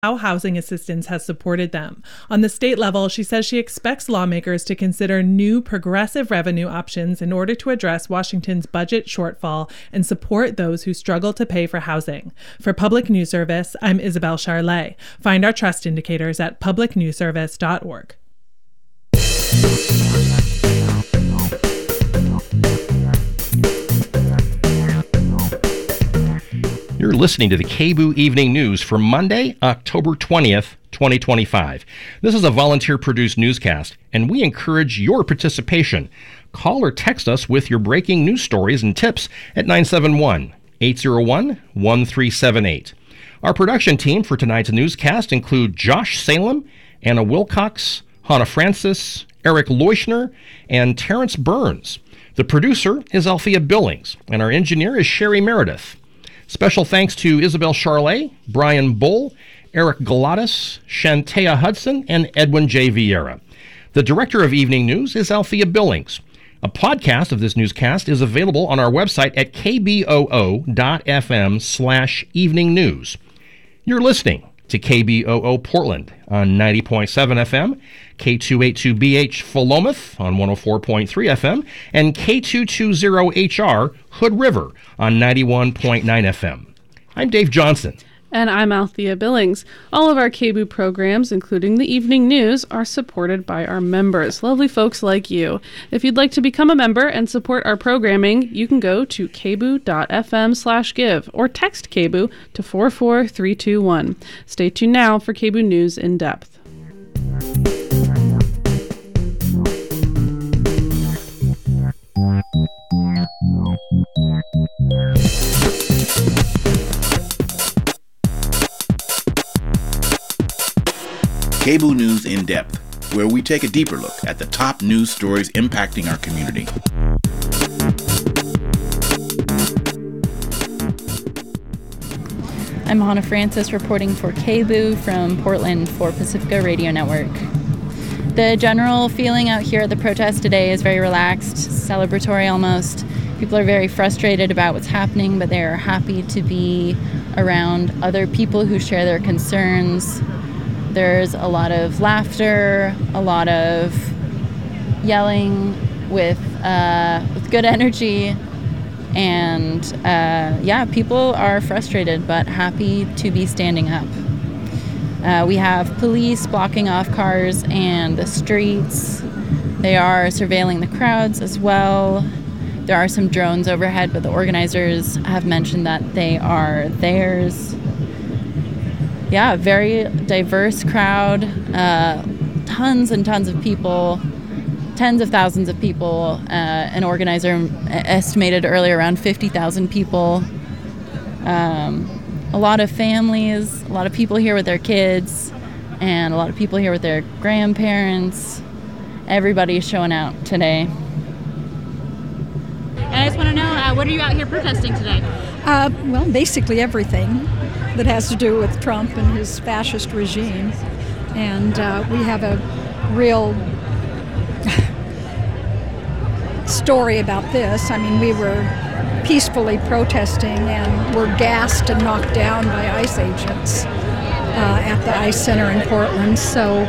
how housing assistance has supported them. On the state level, she says she expects lawmakers to consider new progressive revenue options in order to address Washington's budget shortfall and support those who struggle to pay for housing. For Public News Service, I'm Isabel Charlet. Find our trust indicators at publicnewsservice.org. You're listening to the KBOO Evening News for Monday, October 20th, 2025. This is a volunteer-produced newscast, and we encourage your participation. Call or text us with your breaking news stories and tips at 971-801-1378. Our production team for tonight's newscast include Josh Salem, Anna Wilcox, Hannah Francis, Eric Leuschner, and Terrence Burns. The producer is Althea Billings, and our engineer is Sherry Meredith. Special thanks to Isabel Charlet, Brian Bull, Eric Galatas, Shantea Hudson, and Edwin J. Vieira. The director of Evening News is Althea Billings. A podcast of this newscast is available on our website at kboo.fm/evening news. You're listening to KBOO Portland on 90.7 FM, K282BH Philomath on 104.3 FM, and K220HR Hood River on 91.9 FM. I'm Dave Johnson. And I'm Althea Billings. All of our KBOO programs, including the evening news, are supported by our members, lovely folks like you. If you'd like to become a member and support our programming, you can go to kboo.fm/give or text KBOO to 44321. Stay tuned now for KBOO News in Depth. KBOO News in Depth, where we take a deeper look at the top news stories impacting our community. I'm Hannah Francis reporting for KBOO from Portland for Pacifica Radio Network. The general feeling out here at the protest today is very relaxed, celebratory almost. People are very frustrated about what's happening, but they are happy to be around other people who share their concerns. There's a lot of laughter, a lot of yelling with good energy, and people are frustrated but happy to be standing up. We have police blocking off cars and the streets. They are surveilling the crowds as well. There are some drones overhead, but the organizers have mentioned that they are theirs. Yeah, very diverse crowd, tons and tons of people, tens of thousands of people. An organizer estimated earlier around 50,000 people. A lot of families, a lot of people here with their kids, and a lot of people here with their grandparents. Everybody's showing out today. And I just want to know, what are you out here protesting today? Well, basically everything that has to do with Trump and his fascist regime. And we have a real story about this. I mean, we were peacefully protesting and were gassed and knocked down by ICE agents at the ICE Center in Portland. So,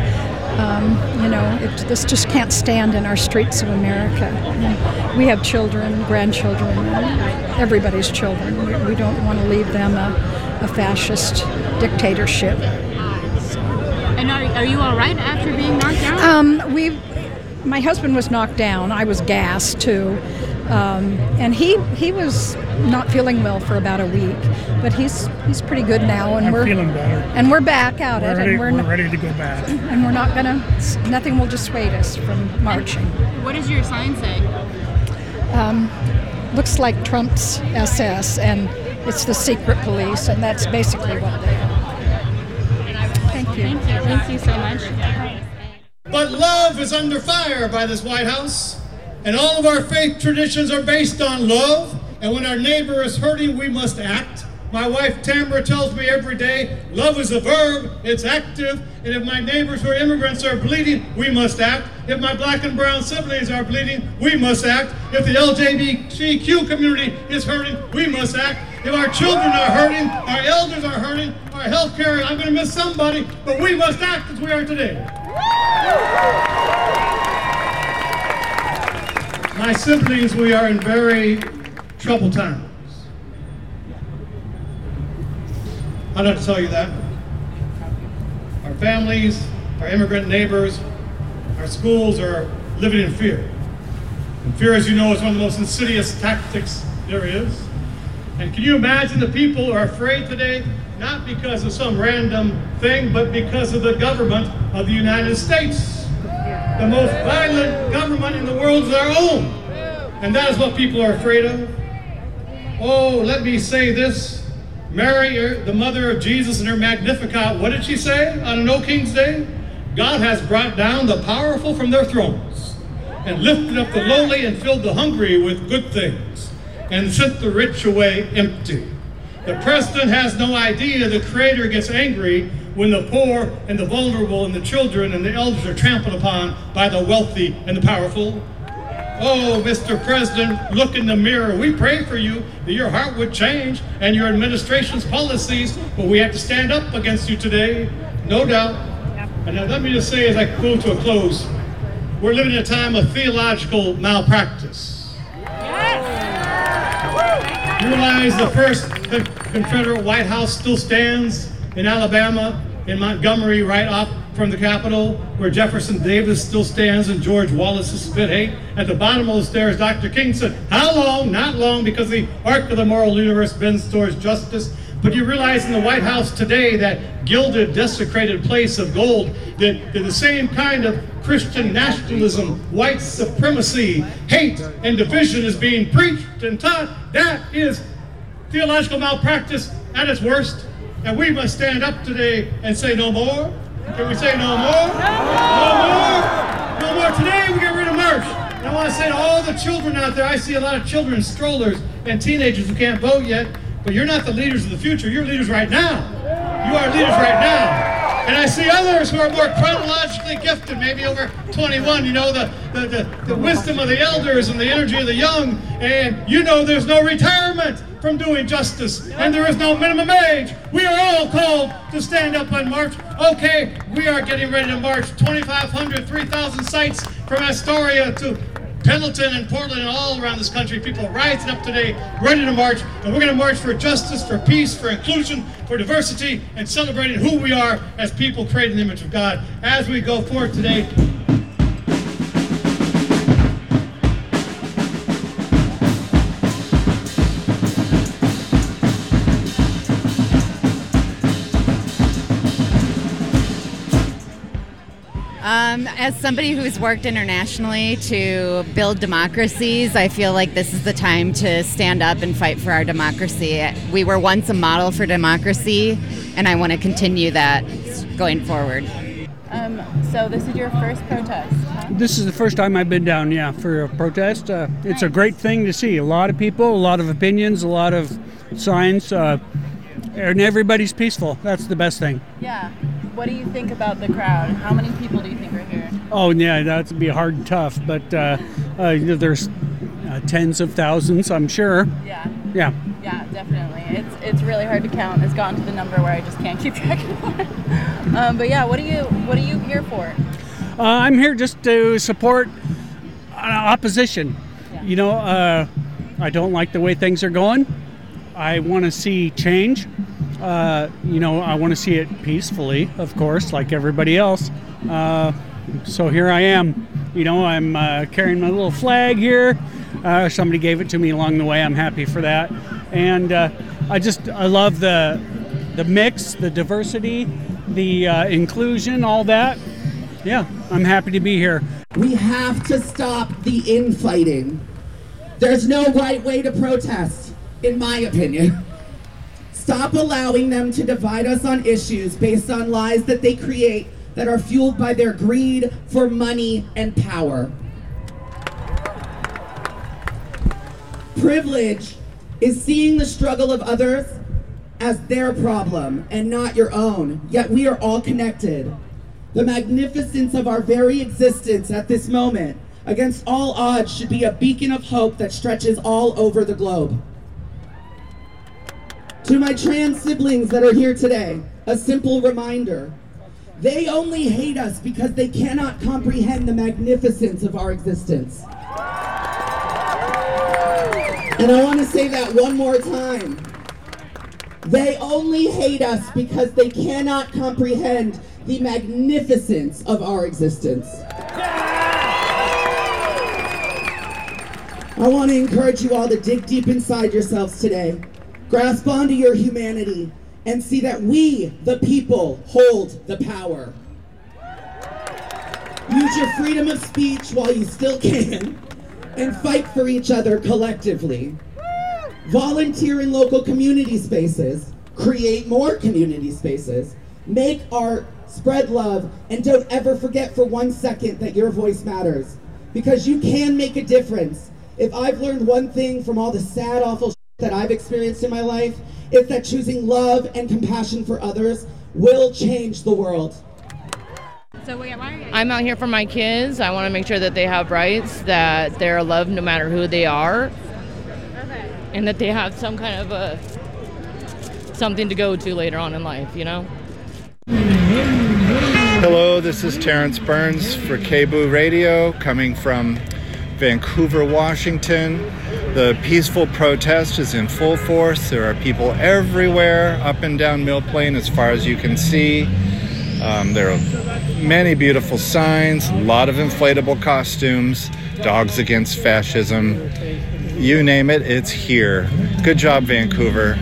this just can't stand in our streets of America. And we have children, grandchildren, everybody's children. We don't want to leave them a fascist dictatorship. And are you all right after being knocked down? My husband was knocked down. I was gassed too, and he was not feeling well for about a week, but he's pretty good now, and we're feeling better. And we're back at it, and we're ready to go back. And we're not gonna. Nothing will dissuade us from marching. And what does your sign say? Looks like Trump's SS, and it's the secret police, and that's basically what they are. Thank you. Thank you so much. But love is under fire by this White House, and all of our faith traditions are based on love, and when our neighbor is hurting, we must act. My wife Tamara tells me every day, love is a verb, it's active, and if my neighbors who are immigrants are bleeding, we must act. If my black and brown siblings are bleeding, we must act. If the LGBTQ community is hurting, we must act. If our children are hurting, our elders are hurting, our health care, I'm going to miss somebody, but we must act as we are today. My siblings, we are in very troubled times. I'd like to tell you that. Our families, our immigrant neighbors, our schools are living in fear. And fear, as you know, is one of the most insidious tactics there is. And can you imagine the people who are afraid today, not because of some random thing, but because of the government of the United States. The most violent government in the world is our own. And that is what people are afraid of. Oh, let me say this. Mary, the mother of Jesus, in her Magnificat, what did she say on an O King's Day? God has brought down the powerful from their thrones and lifted up the lowly and filled the hungry with good things and sent the rich away empty. The president has no idea the Creator gets angry when the poor and the vulnerable and the children and the elders are trampled upon by the wealthy and the powerful. Oh, Mr. President, look in the mirror. We pray for you that your heart would change and your administration's policies, but we have to stand up against you today, no doubt. And now let me just say as I go to a close, we're living in a time of theological malpractice. You realize the first Confederate White House still stands in Alabama, in Montgomery, right off from the Capitol, where Jefferson Davis still stands and George Wallace's spit hate. At the bottom of the stairs, Dr. King said, how long? Not long, because the arc of the moral universe bends towards justice. But you realize in the White House today, that gilded, desecrated place of gold, that the same kind of Christian nationalism, white supremacy, hate, and division is being preached and taught. That is theological malpractice at its worst. And we must stand up today and say no more. Can we say no more? No more! No more. Today we get rid of March. And I want to say to all the children out there, I see a lot of children, strollers, and teenagers who can't vote yet, but you're not the leaders of the future. You're leaders right now. You are leaders right now. And I see others who are more chronologically gifted, maybe over 21, you know, the wisdom of the elders and the energy of the young, and you know there's no retirement from doing justice, and there is no minimum age. We are all called to stand up and march. Okay, we are getting ready to march 2,500, 3,000 sites from Astoria to Pendleton and Portland and all around this country. People are rising up today, ready to march, and we're going to march for justice, for peace, for inclusion, for diversity, and celebrating who we are as people created in the image of God. As we go forward today, as somebody who's worked internationally to build democracies, I feel like this is the time to stand up and fight for our democracy. We were once a model for democracy, and I want to continue that going forward. So this is your first protest, huh? This is the first time I've been down, for a protest. It's a great thing to see. A lot of people, a lot of opinions, a lot of signs, and everybody's peaceful. That's the best thing. Yeah. What do you think about the crowd? How many people do you think are here? Oh, yeah, that'd be hard and tough, but there's tens of thousands, I'm sure. Yeah. Yeah. Yeah, definitely. It's really hard to count. It's gotten to the number where I just can't keep track anymore. But yeah, what are you here for? I'm here just to support opposition. Yeah. I don't like the way things are going. I want to see change. I want to see it peacefully, of course, like everybody else. So here I am. I'm carrying my little flag here. Somebody gave it to me along the way. I'm happy for that. And I love the mix, the diversity, the inclusion, all that. Yeah, I'm happy to be here. We have to stop the infighting. There's no right way to protest, in my opinion. Stop allowing them to divide us on issues based on lies that they create that are fueled by their greed for money and power. Privilege is seeing the struggle of others as their problem and not your own, yet we are all connected. The magnificence of our very existence at this moment, against all odds, should be a beacon of hope that stretches all over the globe. To my trans siblings that are here today, a simple reminder. They only hate us because they cannot comprehend the magnificence of our existence. And I want to say that one more time. They only hate us because they cannot comprehend the magnificence of our existence. I want to encourage you all to dig deep inside yourselves today. Grasp onto your humanity and see that we, the people, hold the power. Use your freedom of speech while you still can and fight for each other collectively. Volunteer in local community spaces. Create more community spaces. Make art, spread love, and don't ever forget for 1 second that your voice matters. Because you can make a difference. If I've learned one thing from all the sad, awful shit that I've experienced in my life, it's that choosing love and compassion for others will change the world. So why are you? I'm out here for my kids. I want to make sure that they have rights, that they're loved no matter who they are, and that they have some kind of something to go to later on in life, you know? Hello, this is Terrence Burns for KBOO Radio, coming from Vancouver, Washington. The peaceful protest is in full force. There are people everywhere, up and down Mill Plain as far as you can see. There are many beautiful signs, a lot of inflatable costumes, Dogs Against Fascism. You name it, it's here. Good job, Vancouver.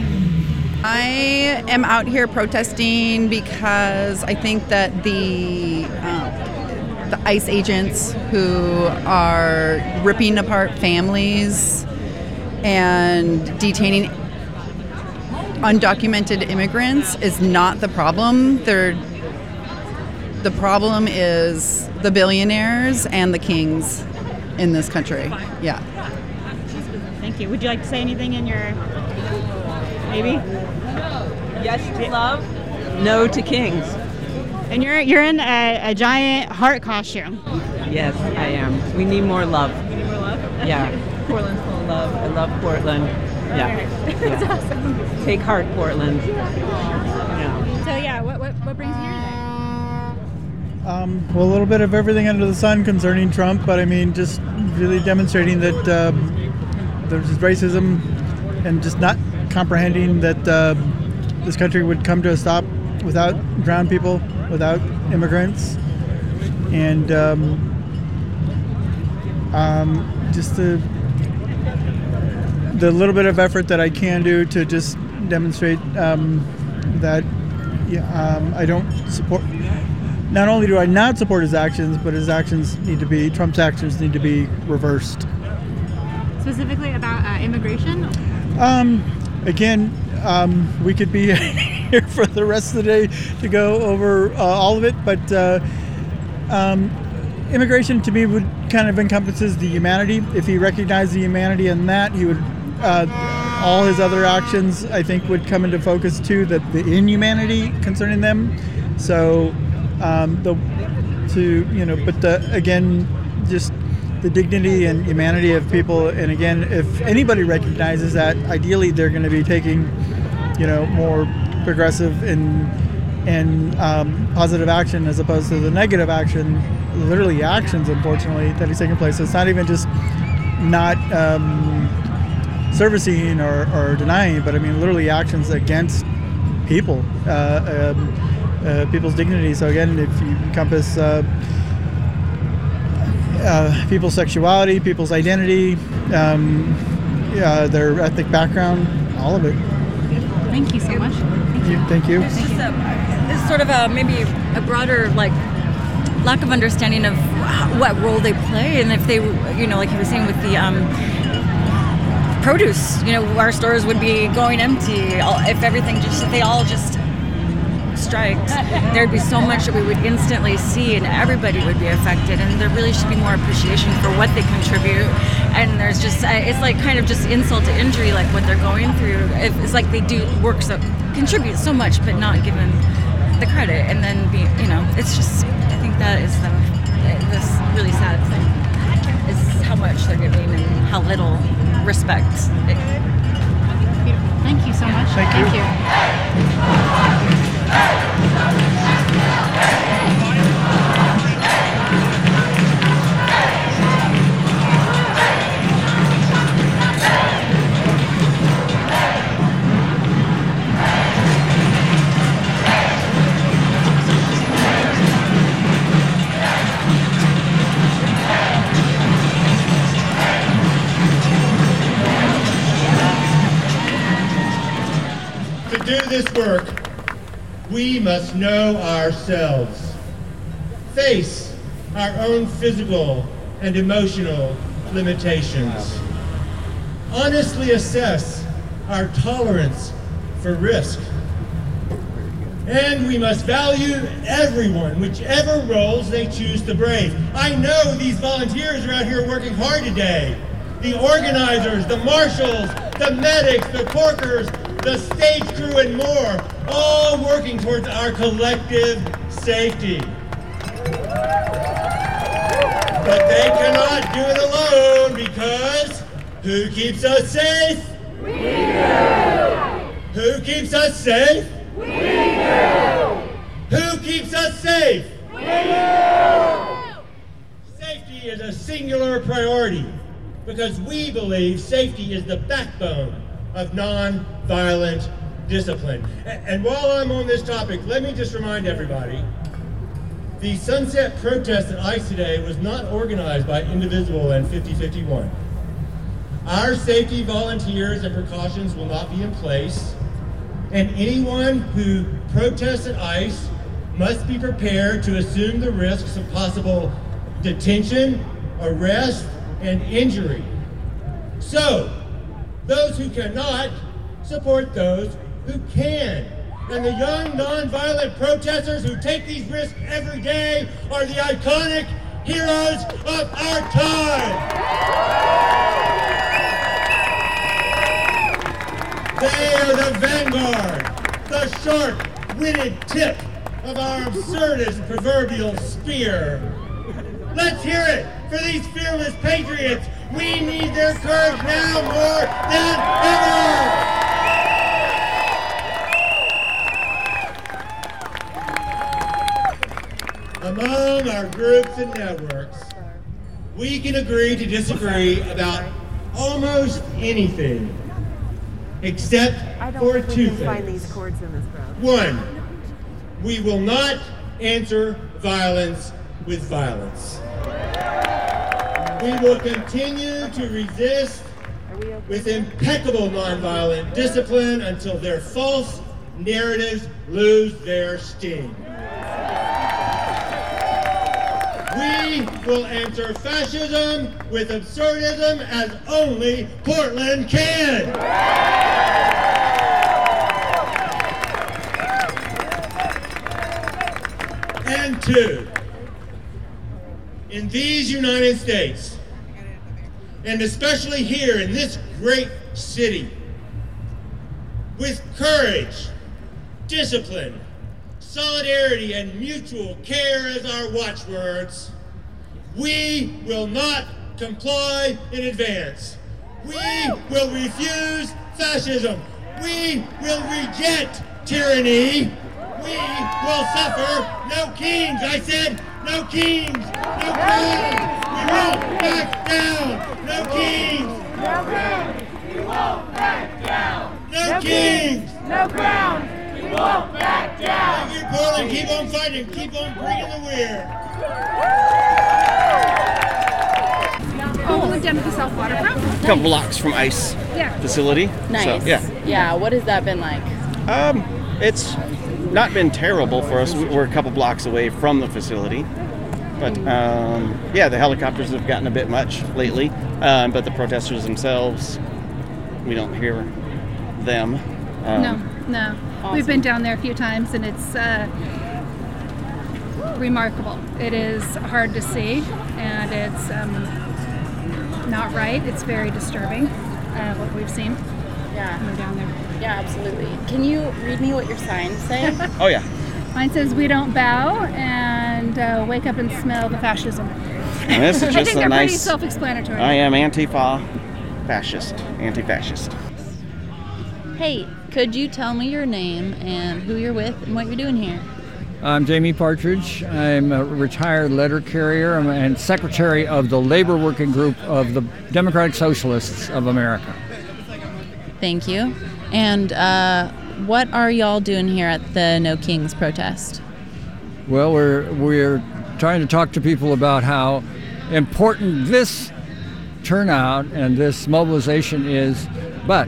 I am out here protesting because I think that the ICE agents who are ripping apart families and detaining undocumented immigrants is not the problem. The problem is the billionaires and the kings in this country. Yeah. Thank you. Would you like to say anything in your... Maybe? Yes to love, no to kings. And you're in a giant heart costume. Yes, I am. We need more love. You need more love? Yeah. Portland's full of love. I love Portland. Yeah. That's awesome. Take heart, Portland. So yeah, what brings you here today? Well, a little bit of everything under the sun concerning Trump, but I mean, just really demonstrating that there's racism and just not comprehending that this country would come to a stop without brown people, without immigrants, and just the little bit of effort that I can do to just demonstrate that I don't support. Not only do I not support his actions, but his actions Trump's actions need to be reversed. Specifically about immigration? Again, we could be here for the rest of the day to go over all of it, but immigration to me would kind of encompasses the humanity. If he recognized the humanity in that, he would all his other actions, I think, would come into focus too, that the inhumanity concerning them. So again, just the dignity and humanity of people. And again, if anybody recognizes that, ideally they're going to be taking, more progressive and positive action as opposed to the negative action, literally actions, unfortunately, that is taking place. So it's not even just not servicing or denying, but I mean literally actions against people, people's dignity. So again, if you encompass people's sexuality, people's identity, their ethnic background, all of it. Thank you so much. Thank you. It's just it's sort of maybe a broader lack of understanding of what role they play, and if they, like you were saying with the produce, our stores would be going empty if they all just striked. There'd be so much that we would instantly see, and everybody would be affected. And there really should be more appreciation for what they contribute. And there's just it's like kind of just insult to injury, like what they're going through. It's like they do work contribute so much, but not given the credit. And then it's just, I think that is this really sad thing, is how much they're giving and how little respect Beautiful. Thank you so much. Thank you. To do this work, we must know ourselves, face our own physical and emotional limitations, honestly assess our tolerance for risk, and we must value everyone, whichever roles they choose to brave. I know these volunteers are out here working hard today. The organizers, the marshals, the medics, the porkers, the stage crew, and more, all working towards our collective safety. But they cannot do it alone, because who keeps us safe? We do! Who keeps us safe? We do! Who keeps us safe? We do! Safety is a singular priority, because we believe safety is the backbone of non-violent discipline. And while I'm on this topic, let me just remind everybody, the Sunset protest at ICE today was not organized by Indivisible and 5051. Our safety volunteers and precautions will not be in place, and anyone who protests at ICE must be prepared to assume the risks of possible detention, arrest, and injury. So, those who cannot support those who can. And the young, nonviolent protesters who take these risks every day are the iconic heroes of our time. They are the vanguard, the sharp-witted tip of our absurdist proverbial spear. Let's hear it for these fearless patriots. We need their courage now more than ever! Among our groups and networks, we can agree to disagree about almost anything, except for two things. One, we will not answer violence with violence. We will continue to resist with impeccable nonviolent discipline until their false narratives lose their sting. We will answer fascism with absurdism as only Portland can. And two, in these United States, and especially here in this great city, with courage, discipline, solidarity, and mutual care as our watchwords, we will not comply in advance. We will refuse fascism. We will reject tyranny. We will suffer no kings. I said no kings, no crowns. We won't back down. No kings. No crowns. We won't back down. No kings. No crowns. We won't back down. Thank you, Portland. Keep on fighting. Keep on bringing the weir. Oh, we went down to the South Waterfront. A couple blocks from ICE facility. Nice. So, Yeah, what has that been like? It's not been terrible for us. We're a couple blocks away from the facility. But, the helicopters have gotten a bit much lately. But the protesters themselves, we don't hear them. No. Awesome. We've been down there a few times, and it's remarkable. It is hard to see, and it's not right. It's very disturbing, what we've seen. Yeah. When we're down there. Yeah, absolutely. Can you read me what your signs say? Oh, yeah. Mine says, "We don't bow," and "Wake up and smell the fascism." And this is just I think they're a pretty nice. self-explanatory. I am anti-fascist. Hey, could you tell me your name and who you're with and what you're doing here? I'm Jamie Partridge. I'm a retired letter carrier and secretary of the Labor Working Group of the Democratic Socialists of America. Thank you. And what are y'all doing here at the No Kings protest? Well, we're trying to talk to people about how important this turnout and this mobilization is, but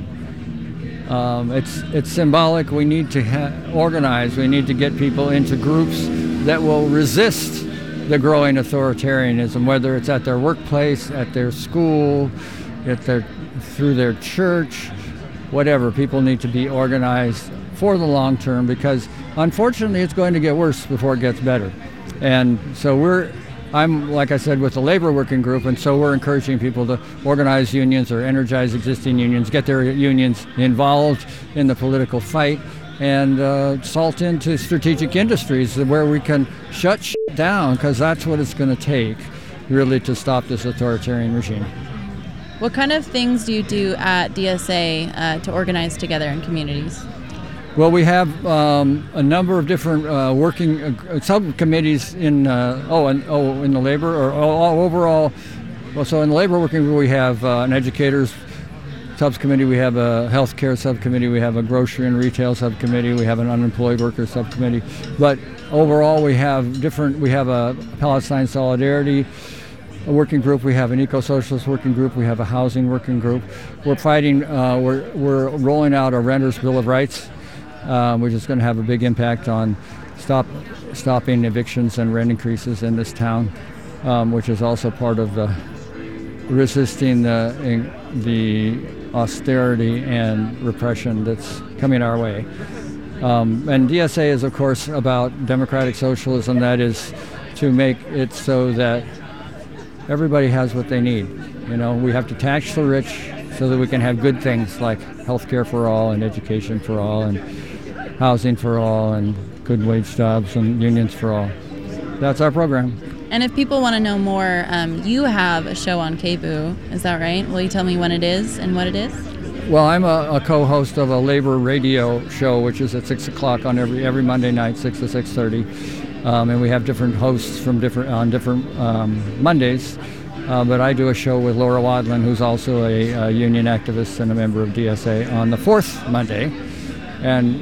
it's symbolic. We need to organize. We need to get people into groups that will resist the growing authoritarianism, whether it's at their workplace, at their school, through their church, whatever. People need to be organized for the long term, because unfortunately it's going to get worse before it gets better. And so I'm, like I said, with the Labor Working Group, and so we're encouraging people to organize unions or energize existing unions, get their unions involved in the political fight, and salt into strategic industries where we can shut shit down, because that's what it's going to take, really, to stop this authoritarian regime. What kind of things do you do at DSA to organize together in communities? Well, we have a number of different working subcommittees in the labor or overall. Well, so in the labor working group, we have an educators subcommittee, we have a healthcare subcommittee, we have a grocery and retail subcommittee, we have an unemployed workers subcommittee. But overall, we have a Palestine Solidarity working group, we have an eco-socialist working group, we have a housing working group. We're fighting. We're rolling out a renters' bill of rights, which is going to have a big impact on stopping evictions and rent increases in this town, which is also part of the resisting the austerity and repression that's coming our way. And DSA is, of course, about democratic socialism. That is to make it so that everybody has what they need. You know, we have to tax the rich so that we can have good things like health care for all and education for all and housing for all and good wage jobs and unions for all. That's our program. And if people want to know more, you have a show on KBOO, is that right? Will you tell me when it is and what it is? Well, I'm a co-host of a labor radio show, which is at 6 o'clock on every Monday night, 6 to 6:30. And we have different hosts on different Mondays. But I do a show with Laura Wadlin, who's also a union activist and a member of DSA, on the fourth Monday. And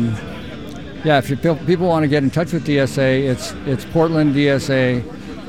if people want to get in touch with DSA, it's portlanddsa.org.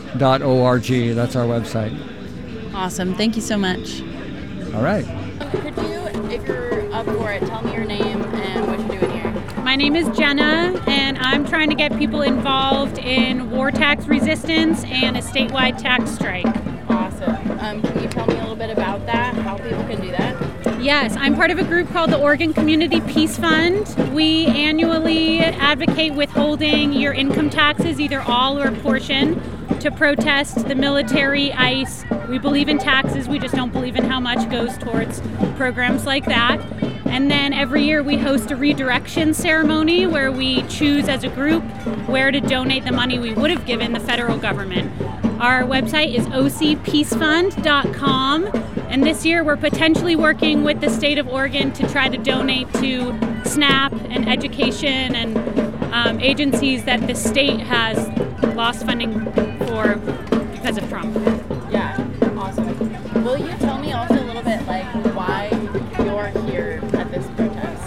That's our website. Awesome. Thank you so much. All right. Could you, if you're up for it, tell me your name and what you're doing here? My name is Jenna, and I'm trying to get people involved in war tax resistance and a statewide tax strike. Awesome. Can you tell me a little bit about that, how people can do that? Yes, I'm part of a group called the Oregon Community Peace Fund. We annually advocate withholding your income taxes, either all or a portion, to protest the military, ICE. We believe in taxes, we just don't believe in how much goes towards programs like that. And then every year we host a redirection ceremony where we choose as a group where to donate the money we would have given the federal government. Our website is ocpeacefund.com, and this year we're potentially working with the state of Oregon to try to donate to SNAP and education and agencies that the state has lost funding for because of Trump. Yeah, awesome. Will you tell me also a little bit why you're here at this protest?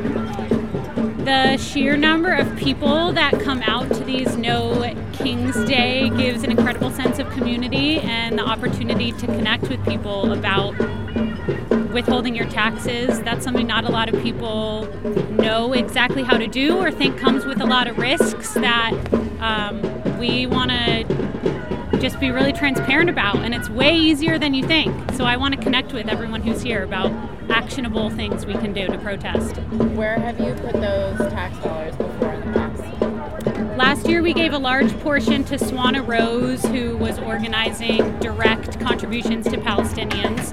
The sheer number of people that come out to these No Kings Day gives an incredible sense of community and the opportunity to connect with people about withholding your taxes. That's something not a lot of people know exactly how to do or think comes with a lot of risks that we want to just be really transparent about, and it's way easier than you think. So I want to connect with everyone who's here about actionable things we can do to protest. Where have you put those tax dollars before in the past? Last year we gave a large portion to Swana Rose, who was organizing direct contributions to Palestinians.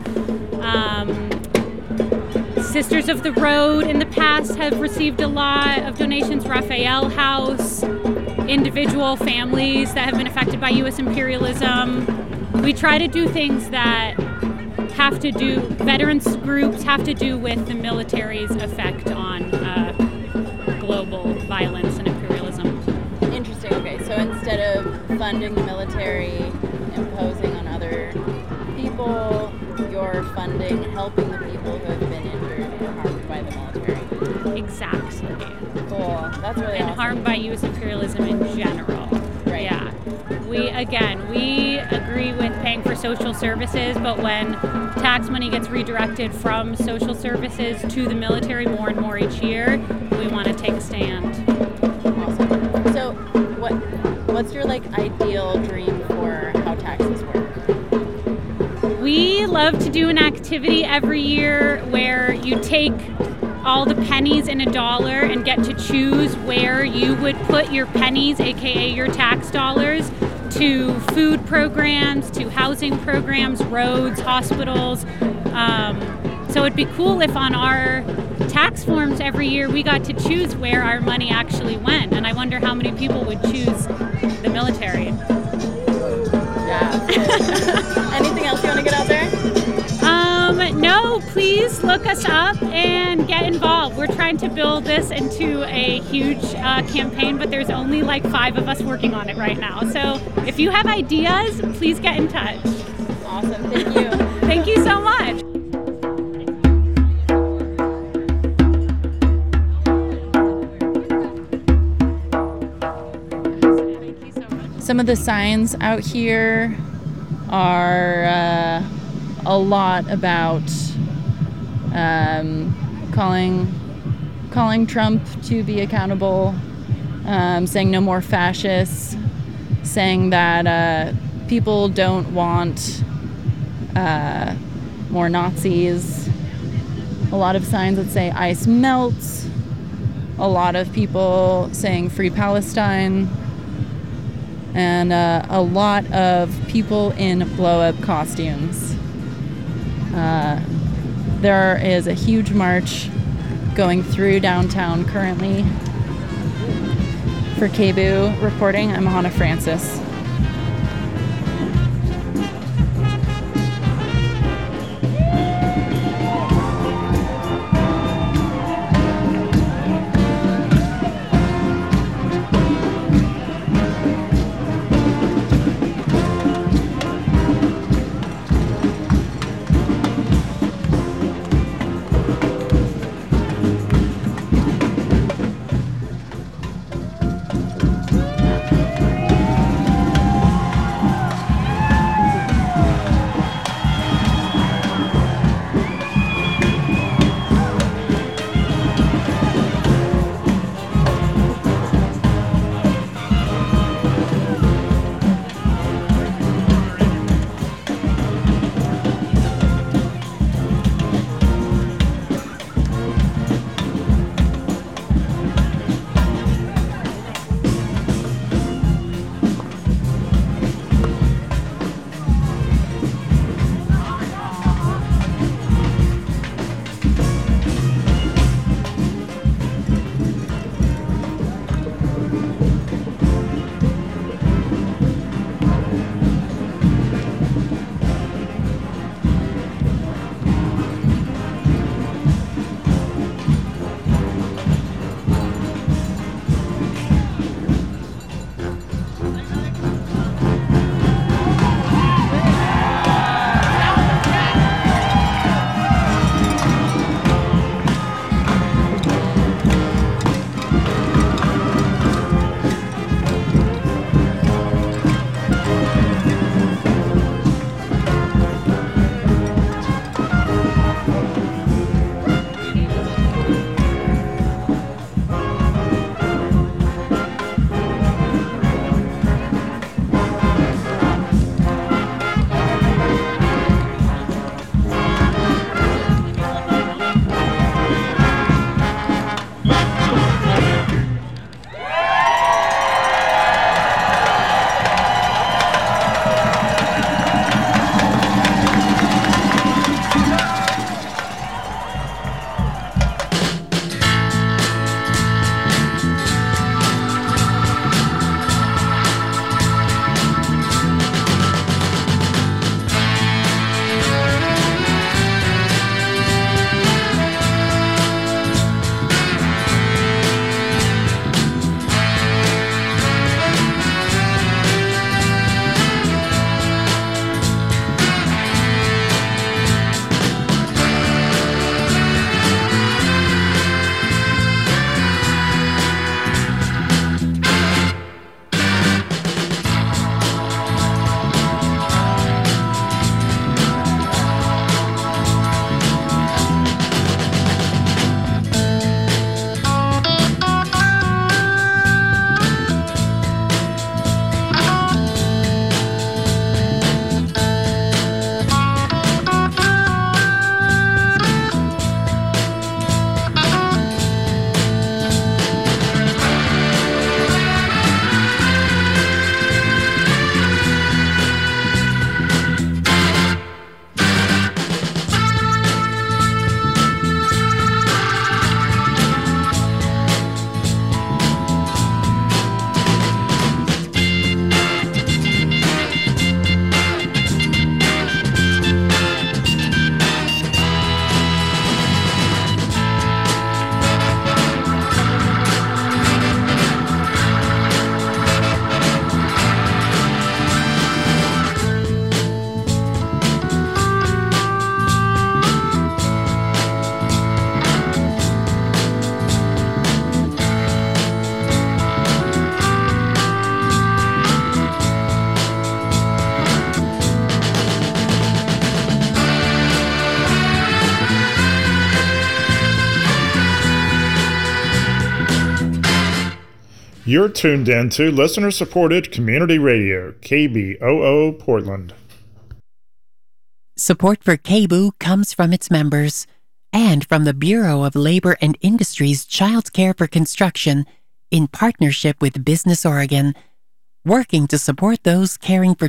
Sisters of the Road in the past have received a lot of donations. Raphael House, individual families that have been affected by U.S. imperialism. We try to do things that veterans groups have to do with the military's effect on global violence and imperialism. Interesting. Okay, so instead of funding the military, imposing on other people, you're funding helping the people who have been injured or harmed by the military. Exactly. Cool. That's really and awesome. harmed by U.S. imperialism in general. Right. Yeah. We agree with paying for social services, but when tax money gets redirected from social services to the military more and more each year, we want to take a stand. Awesome. So what's your ideal dream for how taxes work? We love to do an activity every year where you take all the pennies in $1 and get to choose where you would put your pennies, aka your tax dollars, to food programs, to housing programs, roads, hospitals. So it'd be cool if on our tax forms every year we got to choose where our money actually went. And I wonder how many people would choose the military. Yeah. Anything else you want to get out there? No, please look us up and get involved. We're trying to build this into a huge campaign, but there's only 5 of us working on it right now. So if you have ideas, please get in touch. Awesome. Thank you. Thank you so much. Some of the signs out here are a lot about calling Trump to be accountable, saying no more fascists, saying that people don't want more Nazis. A lot of signs that say ice melts. A lot of people saying free Palestine. And a lot of people in blow-up costumes. There is a huge march going through downtown currently. For KBOO reporting, I'm Hannah Francis. You're tuned in to listener-supported community radio, KBOO Portland. Support for KBOO comes from its members and from the Bureau of Labor and Industry's Child Care for Construction in partnership with Business Oregon, working to support those caring for